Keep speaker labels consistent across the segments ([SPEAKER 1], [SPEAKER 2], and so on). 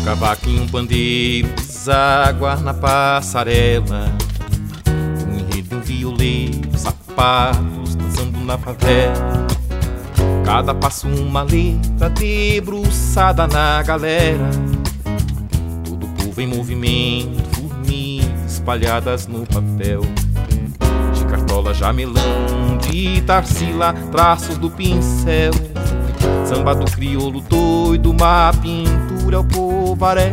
[SPEAKER 1] cavaquinho, um pandeiro, deságua na passarela. Um enredo, um violeiro, sapatos dançando na favela. Cada passo uma letra debruçada na galera. Todo o povo em movimento, formigas espalhadas no papel. De cartola, jamelão, de tarsila, traços do pincel. Samba do crioulo doido, uma pintura ao povaréu.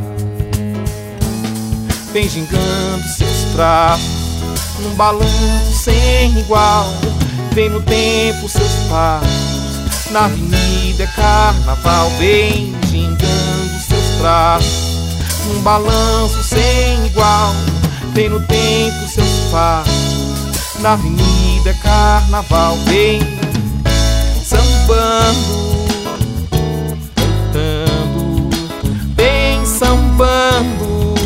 [SPEAKER 1] Vem gingando seus traços num balanço sem igual. Vem no tempo seus passos, na avenida é carnaval. Vem gingando seus traços num balanço sem igual. Vem no tempo seus passos, na avenida é carnaval. Vem sambando, sambando,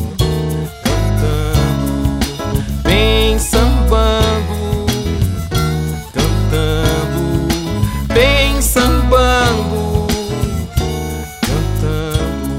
[SPEAKER 1] cantando, vem sambando, cantando, vem sambando, cantando.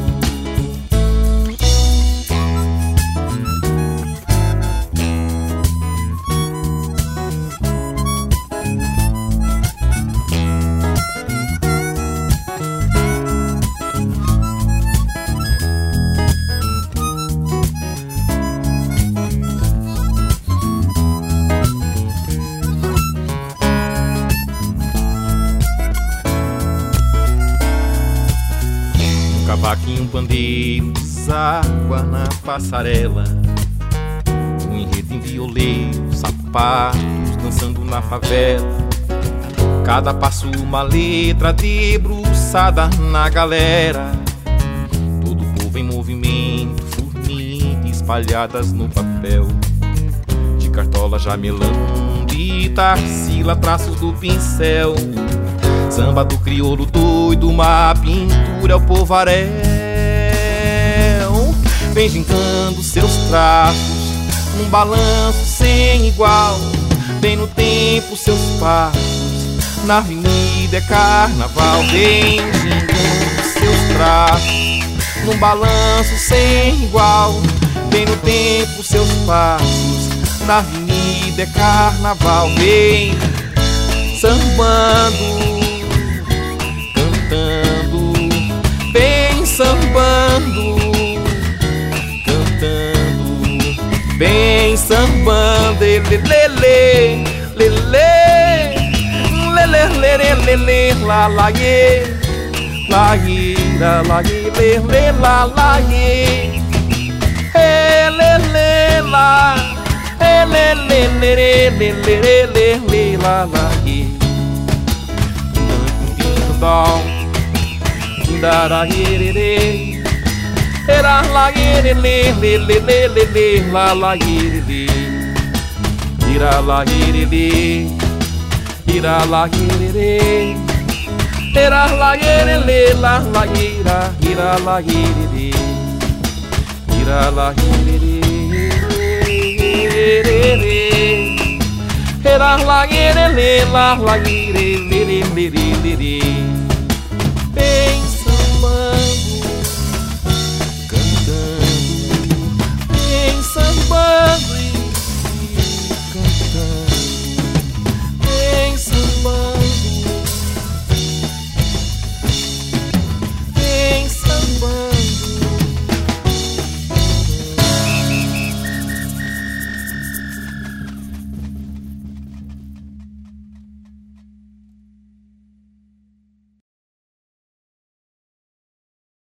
[SPEAKER 1] Cavaquinho, um pandeiro, deságua na passarela. Um enredo em violeiro, sapatos dançando na favela. Cada passo uma letra debruçada na galera. Todo o povo em movimento, formigas espalhadas no papel. De cartola, jamelão, de tarsila, traços do pincel. Samba do crioulo doido, uma pintura ao povaréu. Vem gingando seus traços num balanço sem igual. Vem no tempo seus passos, na avenida é carnaval. Vem gingando seus traços num balanço sem igual. Vem no tempo seus passos, na avenida é carnaval. Vem sambando, vem sambando, cantando, vem sambando, lelê, lelê, lelê, lelê, la la ye, la ye, la ye, lelê, la la ye, lelê, la, lelê, lelê, lelê, la la ye, da da ye, era la ye, le le le le le le, la la ye, le, ira la ye, le, ira la ye, le, era la ye, le, la la ira, ira la ye, le, ira la ye, le, era la ye, le, la la ye, le, le, le, le, le, vem sambando.